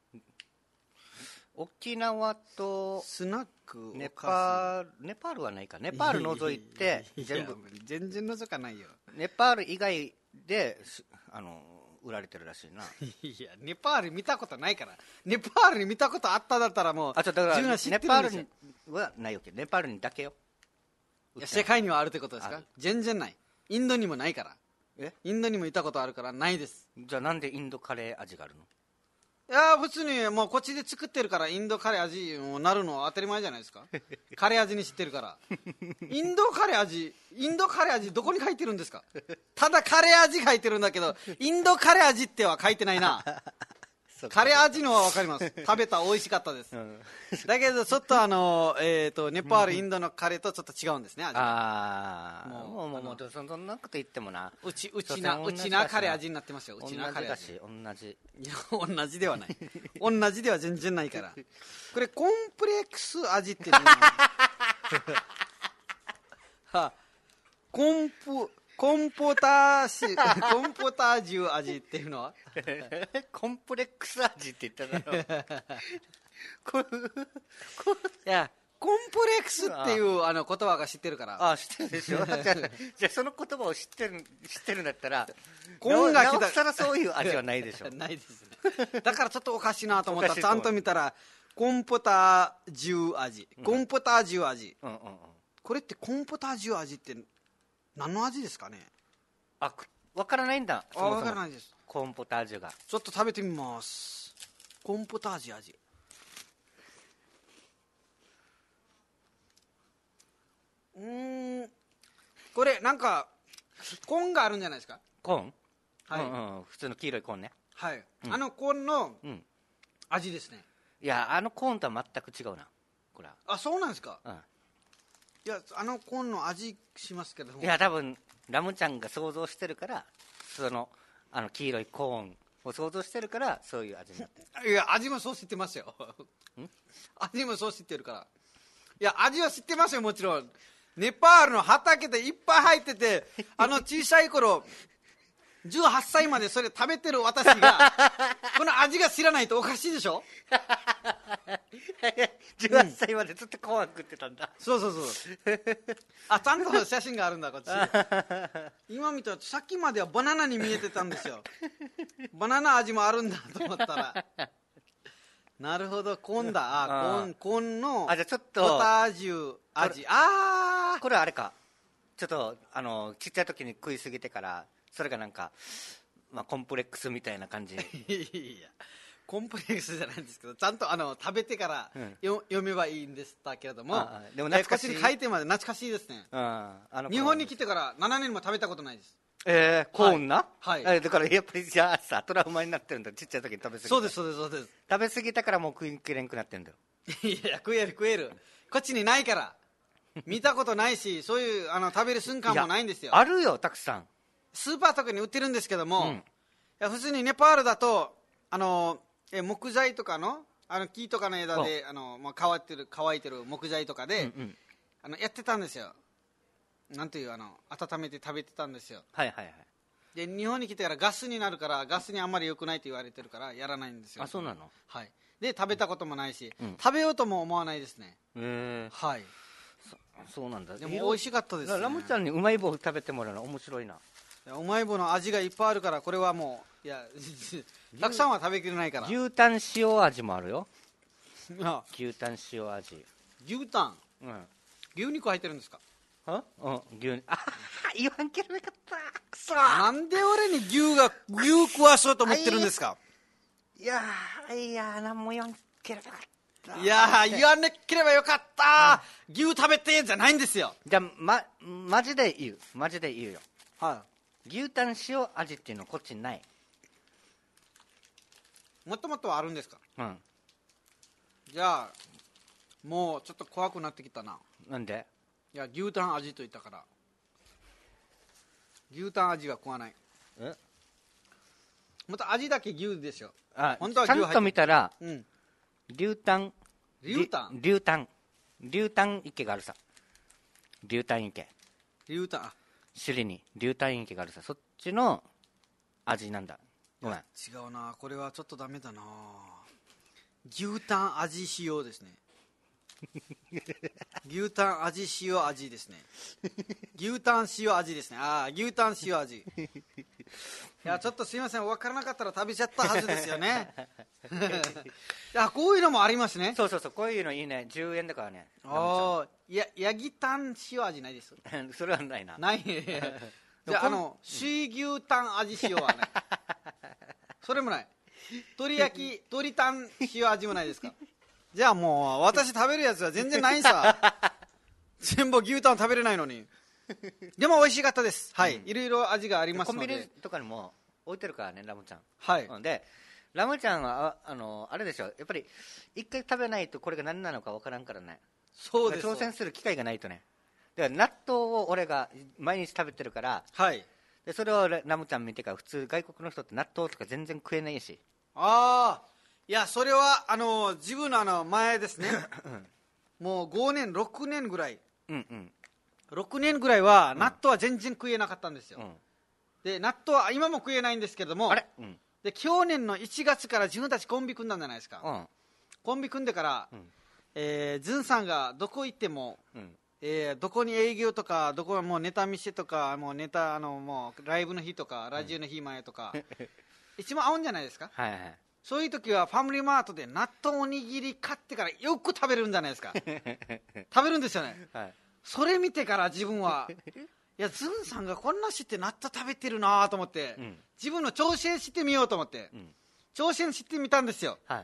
沖縄とスナックネパールはないか。ネパール除いて全部全然除かないよ。 ネパール以外で売られてるらしいな。 いや、ネパール見たことないから。ネパールに見たことあっただったらもうだから自分は知ってネパールるんですよ。 にはないわけ。ネパールにだけよ。 いや、世界にはあるってことですか？ ある。 全然ない。インドにもないから。 えインドにもいたことあるからないです。 じゃあなんでインドカレー味があるの？ いや、普通にもうこっちで作ってるからインドカレー味になるのは当たり前じゃないですか。カレー味に知ってるからインドカレー味どこに書いてるんですか？ただカレー味書いてるんだけどインドカレー味っては書いてないなカレー味のは分かります。食べた美味しかったです、だけどちょっとネパールインドのカレーとちょっと違うんですね、味が。 もうそんなこと言ってもな。 うちなカレー味になってますよ。うちなカレー味同じ。 いや、同じではない同じでは全然ないから。これコンプレックス味っていうのはコンポタージュ味っていうのはコンプレックス味って言っただろいや、 コンプレックスっていう言葉が知ってるから。 ああ、知ってるでしょ。じゃあその言葉を知ってるんだったら、 コンが来たなおさらそういう味はないでしょ。 ないですね。だからちょっとおかしいなと思ったら、ちゃんと見たら、コンポタージュ味。コンポタージュ味。これってコンポタージュ味って何の味ですかね。 あ、わからないんだ。 わからないです。 コーンポタージュが。 ちょっと食べてみます。コーンポタージュ味。これなんかコーンがあるんじゃないですか。 コーン、 はい、 普通の黄色いコーンね。 はい、コーンの味ですね。 いや、コーンとは全く違うな、これは。 あ、そうなんですか。いや、コーンの味しますけども。 いや、多分ラムちゃんが想像してるから、黄色いコーンを想像してるから、そういう味になってる。 いや、味もそう知ってますよ。味もそう知ってるから。いや、味は知ってますよ、もちろん。ネパールの畑でいっぱい入ってて、小さい頃18歳までそれ食べてる私がこの味が知らないとおかしいでしょ。 18歳までずっとコーン食ってたんだ。 そうあ、ちゃんと写真があるんだ、こっち。今見たらさっきまではバナナに見えてたんですよ。バナナ味もあるんだと思ったらなるほど、コーンだ。コーンのじゃあちょっとポタージュ味。 これはあれか、ちょっとちっちゃい時に食いすぎてからそれがなんか、コンプレックスみたいな感じ。 いや、コンプレックスじゃないんですけど、ちゃんと食べてから、読めばいいんですけれども、 でも懐かしい。 こっちに書いてまで懐かしいですね。日本に来てから7年も食べたことないです。 コーンな、 はい、 だからやっぱりじゃあさ、トラウマになってるんだ。ちっちゃい時に食べ過ぎた。 そうです。 食べ過ぎたからもう食いきれんくなってるんだよ。 いや、食える。こっちにないから見たことないし、そういう食べる瞬間もないんですよ。 あるよ、たくさん。スーパーとかに売ってるんですけども、いや、普通にネパールだと木材とかの木とかの枝で乾いてる木材とかで、やってたんですよ。なんていう温めて食べてたんですよ。で、日本に来てからガスになるから、ガスにあんまり良くないと言われてるからやらないんですよ。 あ、そうなの。 はい。で、食べたこともないし、食べようとも思わないですね。はい。 そうなんだ。 でも美味しかったですね。 ラムちゃんにうまい棒食べてもらうの面白いな。 うまい棒の味がいっぱいあるから、これはもう、いやたくさんは食べきれないから。 牛タン塩味もあるよ。牛タン塩味。 牛タン、牛肉入ってるんですか。 言わんければよかった。くそ、 なんで俺に牛食わそうと思ってるんですか。 いや何も言わんければよかった。 いや、言わなければよかった、牛食べてじゃないんですよ。 じゃあマジで言うよ。牛タン塩味っていうのこっちにない。 もっともっとはあるんですか。じゃあもうちょっと怖くなってきたな。 なんで。 いや、牛タン味と言ったから牛タン味は食わない。また味だけ牛でしょ。 本当は牛ちゃんと見たら、牛タン池があるさ。牛タン池、首里に牛タン池があるさ。そっちの味なんだ。ごめん、 違うな。これはちょっとダメだな。牛タン味塩ですね。牛タン味塩味ですね。牛タン塩味ですね。牛タン塩味。いや、ちょっとすいません、分からなかったら食べちゃったはずですよね。いや、こういうのもありますね。 そうこういうのいいね。10円だからね。 ヤギタン塩味ないです。 それはないな。 ない。じゃあ水牛タン味塩はね。それもない。鶏タン塩味もないですか。じゃあもう私食べるやつは全然ないさ。全部牛タン食べれないのに。でも美味しかったです。はい、いろいろ味がありますので。 コンビニとかにも置いてるからね、ラムちゃん。 はい。 でラムちゃんはあれでしょ、やっぱり一回食べないとこれが何なのか分からんからね。 そうです。 挑戦する機会がないとね。だから納豆を俺が毎日食べてるから、でそれをラムちゃん見てから、普通外国の人って納豆とか全然食えないし。 いや、それは自分の前ですね。もう5年6年ぐらい、6年ぐらいは納豆は全然食えなかったんですよ。で、納豆は今も食えないんですけども、で去年の1月から自分たちコンビ組んだんじゃないですか。コンビ組んでから、 ズンさんがどこ行っても、どこに営業とか、どこもうネタ見せとか、もうネタもうライブの日とか、ラジオの日前とか、一番合うんじゃないですか。 はいはい。 そういう時はファミリーマートで納豆おにぎり買ってからよく食べるんじゃないですか。食べるんですよね。はい、それ見てから自分はいやズンさんがこんな知って納豆食べてるなと思って、自分の挑戦してみようと思って、挑戦してみたんですよ。はい、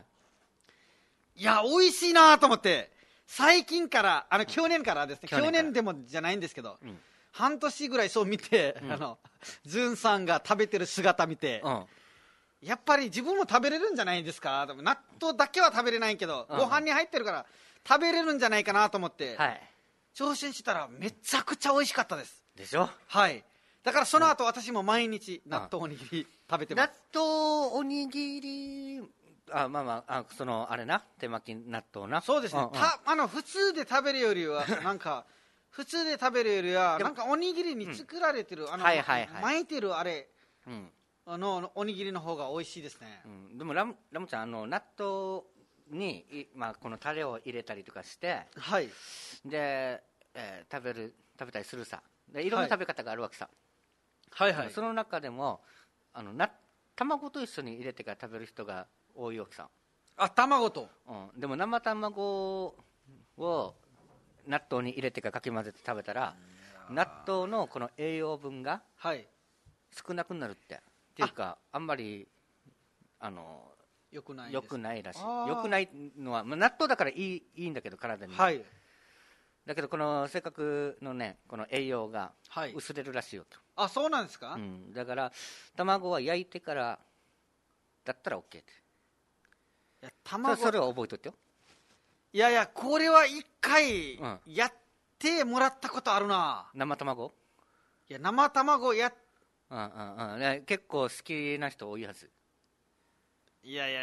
いや美味しいなと思って、最近から去年からですね、去年でもじゃないんですけど、半年ぐらいそう見て、ズンさんが食べてる姿見て、やっぱり自分も食べれるんじゃないですか。納豆だけは食べれないけど、ご飯に入ってるから食べれるんじゃないかなと思って、挑戦したらめちゃくちゃ美味しかったです。 でしょ。 はい。だからその後、私も毎日納豆おにぎり食べてます。 納豆おにぎり、あれな、手巻き納豆な。 そうですね。普通で食べるよりはなんか普通で食べるよりはなんかおにぎりに作られてる巻いてるあれ。おにぎりの方が美味しいですね。 でもラムちゃん納豆にこのタレを入れたりとかして、はい、で、食べたりするさ。でいろんな食べ方があるわけさ。はいはい。その中でも卵と一緒に入れてから食べる人が多いわけさ。 あ、卵と。 でも生卵を納豆に入れてからかき混ぜて食べたら、納豆のこの栄養分が少なくなるって。っていうかあんまり良くないらしい。良くないのは、納豆だからいいんだけど体に、はい、だけどこのせっかくのねこの栄養が薄れるらしいよと、 あ、そうなんですか。 だから卵は焼いてからだったら OK って。いやそれは覚えといてよ。 いやいや、これは一回やってもらったことあるな。 生卵。 いや生卵結構好きな人多いはず。 いや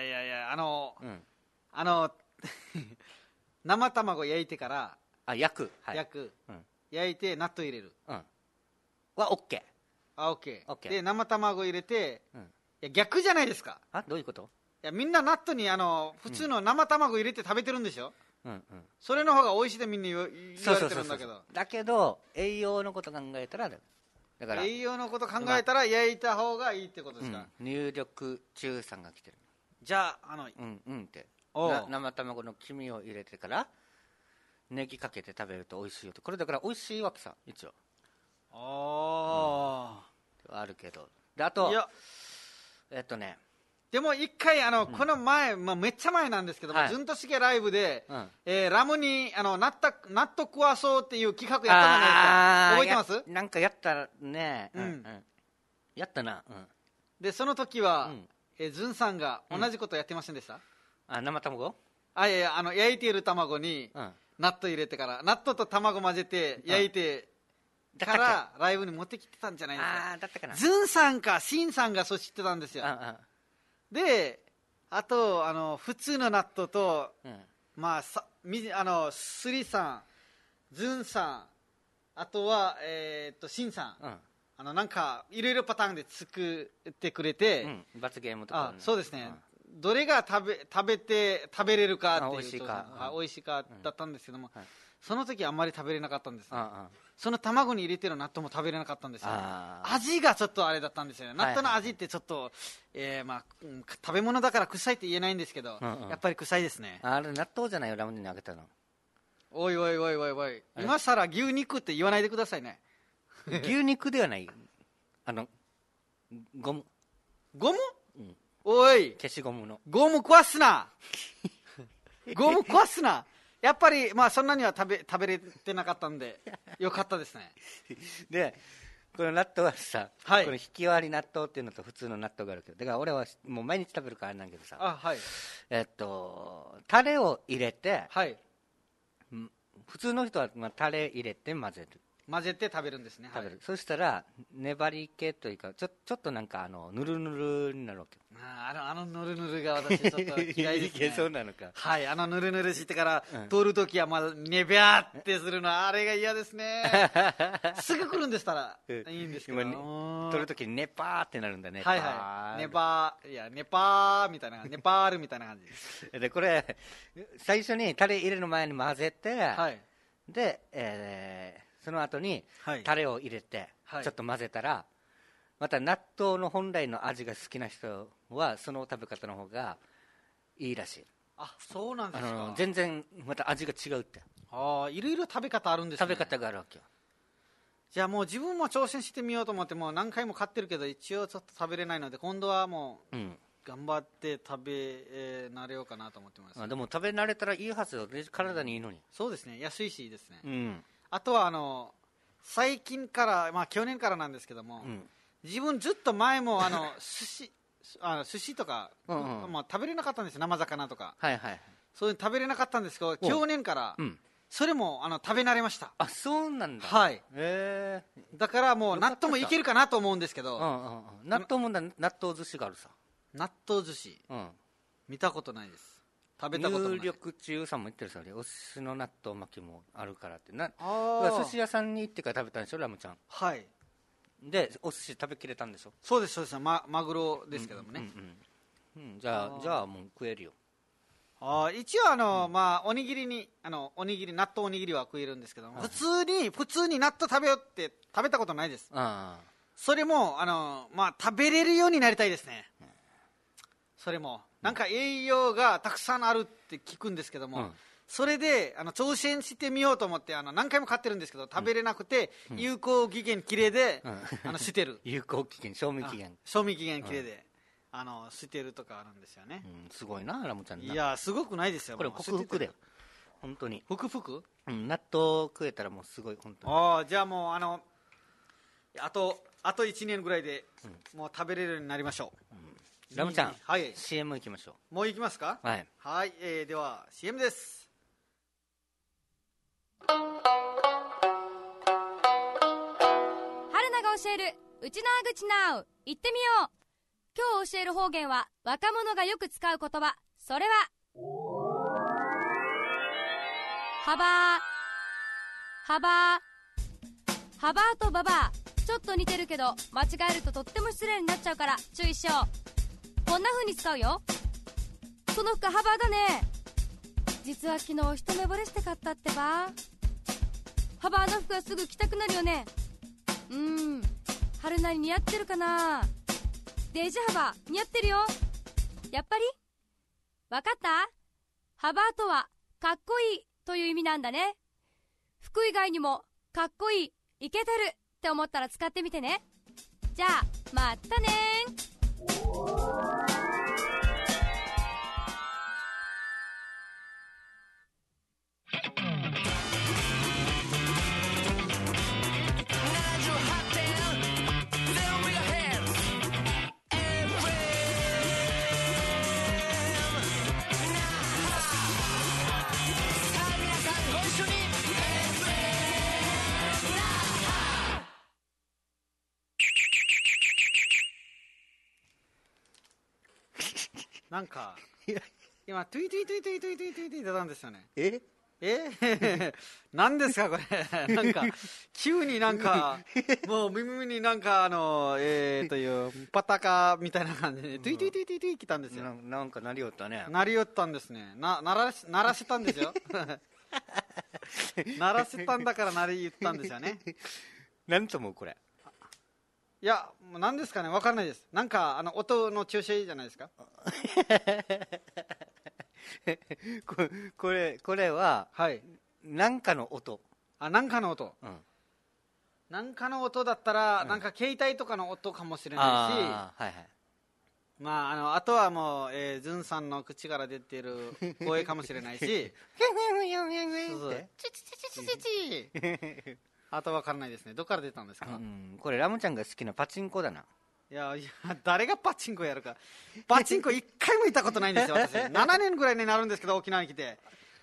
生卵焼いてから焼く、 焼いて納豆入れる、 は OK。 OK。で生卵入れて、いや逆じゃないですか。 どういうこと。 いやみんな納豆に普通の生卵入れて食べてるんでしょ。それの方が美味しいでみんな言われてるんだけど、 だけど栄養のこと考えたらだから栄養のこと考えたら焼いた方がいいってことですか。 入力中さんが来てる。 じゃあって生卵の黄身を入れてからネギかけて食べると美味しいよと。これだから美味しいわけさ一応。あるけど。であとでも一回この前、めっちゃ前なんですけども、ずんとしげライブで、ラムに納豆食わそうっていう企画やったじゃないですか。覚えてます？ なんかやったね。やったな。 でその時は、ズンさんが同じことやってませんでした？ 生卵？ いや焼いている卵に納豆入れてから、納豆と卵混ぜて焼いてからライブに持ってきてたんじゃないですか。 だったかな。 ズンさんかシンさんがそう知ってたんですよ。であと普通の納豆と、スリさん、ズンさん、あとはシンさん、なんかいろいろパターンで作ってくれて、 罰ゲームとか、 そうですね、どれが食べれるかっていう、美味しいかだったんですけども、その時あんまり食べれなかったんです、その卵に入れてる納豆も食べれなかったんですよ。味がちょっとあれだったんですよね。納豆の味ってちょっと、食べ物だから臭いって言えないんですけど、やっぱり臭いですね。 あれ納豆じゃないよ、ラムネにあげたの。 おい今さら牛肉って言わないでくださいね。 牛肉ではない、ゴム、 おい消しゴムのゴム壊すなゴム壊すな。やっぱりそんなには食べれてなかったんでよかったですね。 でこの納豆はさ、このひき割り納豆っていうのと普通の納豆があるけど、だから俺はもう毎日食べるからあれなんだけどさ、タレを入れて、普通の人はタレ入れて混ぜる。 混ぜて食べるんですね。 食べる、そしたら粘り気というかちょっとなんかぬるぬるになるわけ。 あのぬるぬるが私ちょっと嫌いですね。 そうなのか。 はい、ぬるぬるしてから取るときはまだねびゃーってするの、あれが嫌ですね。すぐ来るんでしたらいいんですけど、 取るときにネパーってなるんだね。 はいはい、ネパーみたいな、ネパールみたいな感じですでこれ最初にタレ入れる前に混ぜて、 はい、 で、その後にタレを入れて、 はい、 ちょっと混ぜたら、また納豆の本来の味が好きな人はその食べ方の方がいいらしい。 あ、そうなんですか。 全然また味が違うって。 いろいろ食べ方あるんですね。 食べ方があるわけよ。 じゃあもう自分も挑戦してみようと思って、もう何回も買ってるけど一応ちょっと食べれないので、今度はもう、頑張って食べ慣れようかなと思ってます。 でも食べ慣れたらいいはずよ、体にいいのに。 そうですね、安いしいいですね。あとは最近から、去年からなんですけども、自分ずっと前も寿司とか、食べれなかったんですよ、生魚とか。 はいはい。 そういうの食べれなかったんですけど、去年から、それも食べ慣れました。 あ、そうなんだ。 はい。だからもう納豆もいけるかなと思うんですけど。 納豆も納豆寿司があるさ。 納豆寿司、見たことないです。食べたこともない。 入力中さんも言ってるさ、お寿司の納豆巻きもあるからって。寿司屋さんに行ってから食べたんでしょ、ラムちゃん。 はい。 でお寿司食べきれたんでしょ。 そうですそうです、マグロですけどもね。 じゃあもう食えるよ。 一応おにぎりに納豆おにぎりは食えるんですけども、普通に納豆食べようって食べたことないです。それも食べれるようになりたいですね。それもなんか栄養がたくさんあるって聞くんですけども、それで挑戦してみようと思って何回も買ってるんですけど、食べれなくて、有効期限切れで捨てる。 有効期限、賞味期限切れで捨てるとかあるんですよね。 すごいな、ラムちゃん。 いや、すごくないですよ。 これ克服だよ、本当に。 克服？ 納豆食えたらもうすごい、本当に。 じゃあもうあと1年ぐらいでもう食べれるようになりましょう。 ラムちゃん、 はい、 CM 行きましょう。もう行きますか？ はい、 はい、では CM です。 春菜が教えるうちのあぐちなう、行ってみよう。今日教える方言は若者がよく使う言葉、それははばーとばばー、ちょっと似てるけど間違えるととっても失礼になっちゃうから注意しよう。こんな風に使うよ。その服はばーだね。実は昨日一目惚れして買ったってば。はばーの服はすぐ着たくなるよね。春菜に似合ってるかな。デージハバー似合ってるよ。やっぱりわかった？ハバーとはかっこいいという意味なんだね。服以外にもかっこいい、イケてるって思ったら使ってみてね。じゃあまたねー。 なんか今トゥイトゥイトゥイトゥイトゥイトゥイトゥイって言ったんですよね。何ですかこれ。なんか急になんかもう耳になんかというパタカみたいな感じでトゥイトゥイトゥイトゥイトゥイ来たんですよ。 なんか鳴りよったね。 鳴りよったんですね。鳴らせたんですよ。鳴らせたんだから鳴り言ったんですよね。 なんともこれ。 いや、何ですかね、分からないです。なんか音の調子いいじゃないですか。 これは、 はい、 なんかの音。 なんかの音。なんかの音だったら、なんか携帯とかの音かもしれないし、あとはもう、ズンさんの口から出ている声かもしれないし、あと分からないですね。どっから出たんですか？ これラムちゃんが好きなパチンコだな。 いや誰がパチンコやるか。パチンコ1回も行ったことないんですよ、私。7年ぐらいになるんですけど、沖縄に来て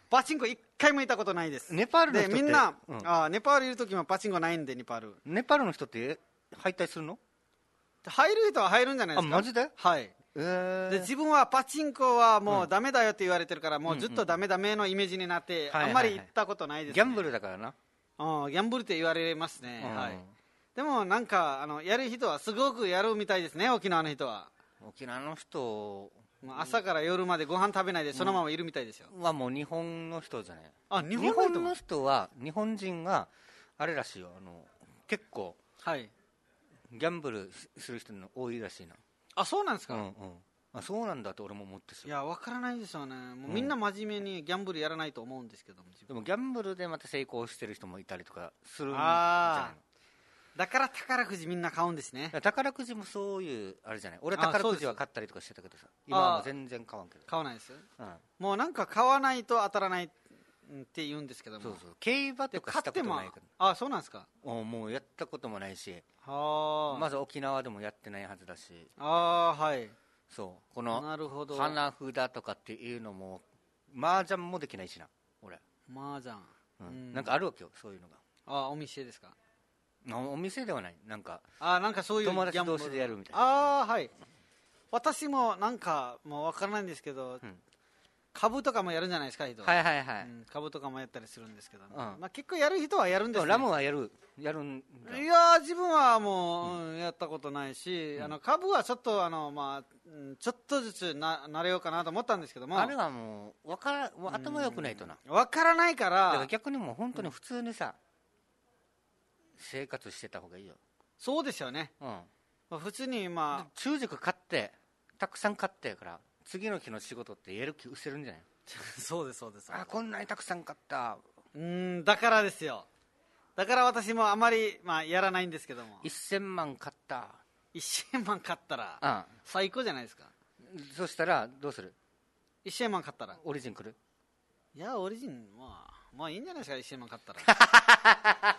パチンコ一回も行ったことないです。 ネパールの人ってでみんな、 うんネパールいる時もパチンコないんで、ネパールネパールの人って敗退するの？ 入る人は入るんじゃないですか。 あマジで？ はい。で自分はパチンコはもうダメだよって言われてるから、もうずっとダメダメのイメージになって、 うんうんあんまり行ったことないです、ね。 ギャンブルだからな。 ギャンブルって言われますね、 うんはい。でもなんかやる人はすごくやるみたいですね、沖縄の人は。 沖縄の人朝から夜までご飯食べないでそのままいるみたいですよ。 はもう日本の人じゃない。 あ、日日本の人も本の人は日本人があれらしいよ、結構はい。 ギャンブルする人の多いらしいな。 あ、そうなんですか。 うんうん、あそうなんだって俺も思ってしいや、わからないですよね。もうみんな真面目にギャンブルやらないと思うんですけども、 でもギャンブルでまた成功してる人もいたりとかするんじゃだから宝くじみんな買うんですね。 ないの。宝くじもそういうあれじゃない。俺あ宝くじは買ったりとかしてたけどさ、今はもう全然買わんけど。 買わないですよ。 うん、 もうなんか買わないと当たらないって言うんですけども。 そうそう、競馬とかしたことないけど。 あ、そうなんですか。 もうやったこともないし、 はまず沖縄でもやってないはずだし、 はい。 そうこのなるほど。 花札とかっていうのも麻雀もできないしな俺、 麻雀、 なんかあるわけよそういうのが。 お店ですか。 お店ではない、なんかなんかそういう友達同士でやるみたいな。 はい。私もなんかもう分からないんですけど、 ん株とかもやるんじゃないですか、人。 はいはいはい、 株とかもやったりするんですけど、 んまあ、結構やる人はやるんですね。 ラムはやるんだ。 いやー、自分はもう、やったことないし、株はちょっとちょっとずつ慣れようかなと思ったんですけども、 あれはもうもう頭良くないとな。 分からないかだからら。 逆にもう本当に普通にさ、生活してた方がいいよ。 そうですよね。普通に中軸買ってたくさん買ってから次の日の仕事ってやる気失せるんじゃない？ そうですそうです。 こんなにたくさん買った。 だからですよ。だから私もあまり、やらないんですけども、 1000万買った。 1000万買ったら最高じゃないですか。 そしたらどうする ？1000万買ったらオリジン来る？ いや、オリジンまあいいんじゃないですか、1000万買ったら。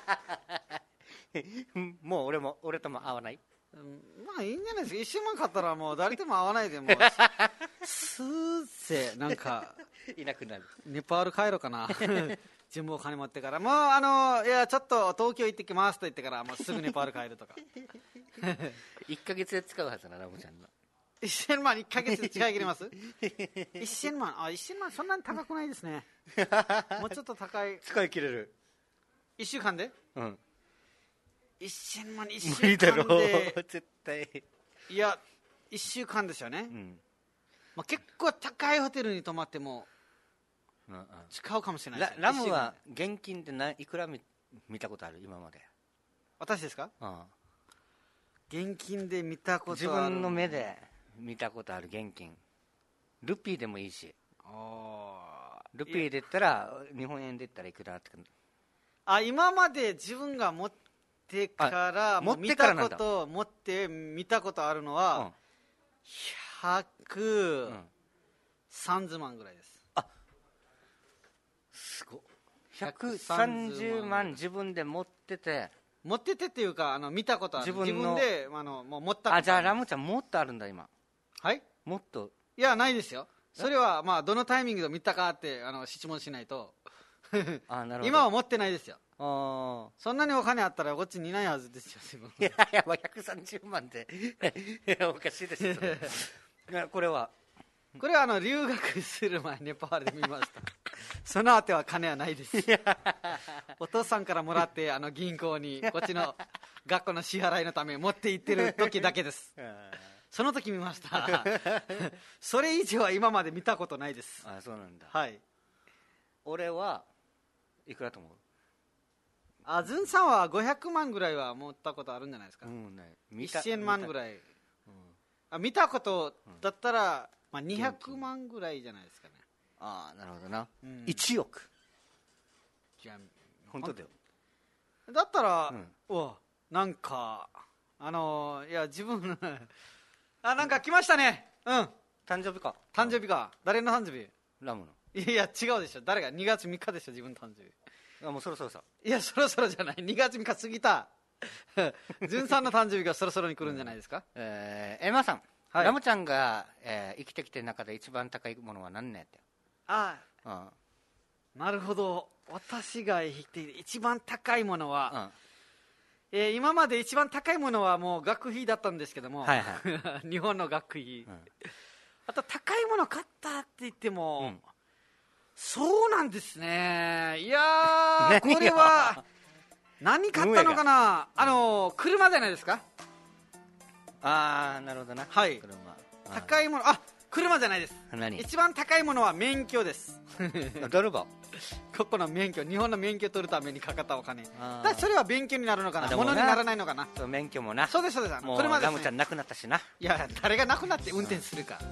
もう俺とも合わない？ まあいいんじゃないですか。1000万買ったらもう誰とも会わないでもうスーッてなんかいなくなる。 ネパール帰ろうかな。全部お金持ってからもういやちょっと東京行ってきますと言ってからもうすぐネパール帰るとか。 1ヶ月で使うはずだな、ラムちゃんの。 1000万1ヶ月で使い切れます？1000万1000万そんなに高くないですね。もうちょっと高い。 使い切れる。 1週間でうん 1000万1 無週理だろ間で絶対。 いや1週間ですよね、結構高いホテルに泊まっても使うかもしれないです。 ラムは現金でいくら見たことある今まで？ 私ですか？現金で見たことある。 自分の目で見たことある現金。ルピーでもいいし。ルピーで言ったら日本円で言ったらいくらって今まで自分が持ってから見たことあるのは130万ぐらいです。 すごい。130万自分で持っててっていうか見たことある。自分でもう持ったことある。 じゃあラムちゃんもっとあるんだ今。 はい。 もっと。 いやないですよ。それはどのタイミングで見たかって質問しないと。 なるほど。 今は持ってないですよ。 そんなにお金あったらこっちにいないはずですよ。自分。 いや130万っておかしいですよ。これは留学する前ネパールで見ました。その後は金はないです。お父さんからもらって銀行にこっちの学校の支払いのため持って行ってる時だけです。その時見ました。それ以上は今まで見たことないです。 そうなんだ。 はい。 俺はいくらと思う？ ズンさんは500万ぐらいは持ったことあるんじゃないですか。1000万ぐらい。見たことだったら200万ぐらいじゃないですかね。 なるほどな。1億。 じゃあ本当だよ。 だったら、なんかいや自分なんか来ましたね。 誕生日か。 誕生日か。誰の誕生日？ ラムの。 いや違うでしょ。誰が2月3日でしょ、自分の誕生日。 もうそろそろさ。 いやそろそろじゃない。2月3日過ぎた。ジュンさんの誕生日がそろそろに来るんじゃないですか。 エマさん、ラムちゃんが生きてきてる中で一番高いものは何年やったよ？ なるほど。私が言っている一番高いものは、今まで一番高いものはもう学費だったんですけども、 はいは日本の学費、あと高いもの買ったって言っても、そうなんですね。いやー、これは何買ったのかな。車じゃないですか。 ああ、なるほどな。 はい。高いもの、車じゃないです。 何？ 一番高いものは免許です。 ドルボ。 ここの免許、日本の免許取るためにかかったお金。だそれは勉強になるのかな、物にならないのかな。 そう、免許もな。 そうですそうです。 もう車ですね。 ラムちゃん亡くなったしな。 いや、誰が亡くなって運転するか。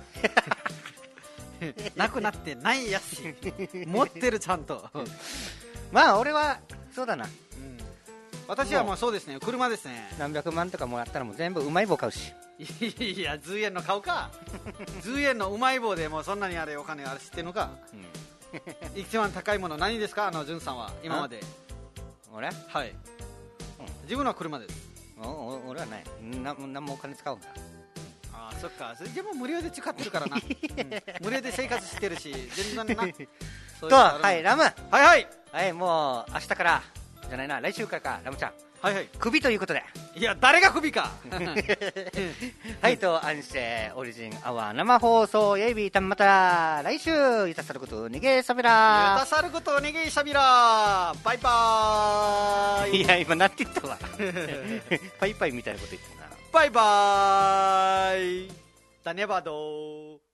亡くなってないやし、持ってるちゃんと。 まあ俺はそうだな。 私はもうそうですね、車ですね。 何百万とかもらったらもう全部うまい棒買うし。 いや、ズーエンの買うか。ズーエンのうまい棒でもうそんなにあれお金あれ知ってるのか。一番高いもの何ですか、ジュンさんは今まで。 俺？ はい。自分の車です。 俺はない。何もお金使うんだ。 ああ、そっか。でも無料で使ってるからな。無料で生活してるし、全然な。 と、はい、ラム。 はいはい。 はい、もう明日からじゃないな、来週からか、ラムちゃん。 はいはい。 首ということで。 いや、誰が首か。 はい、と、アンシェオリジンアワー生放送エイビータンまた来週、ゆたさること逃げさびら。 ゆたさること逃げさびら。バイバーイ。 いや、今なんて言ったわ。パイパイみたいなこと言ってたな。 バイバーイ。ダネバドー。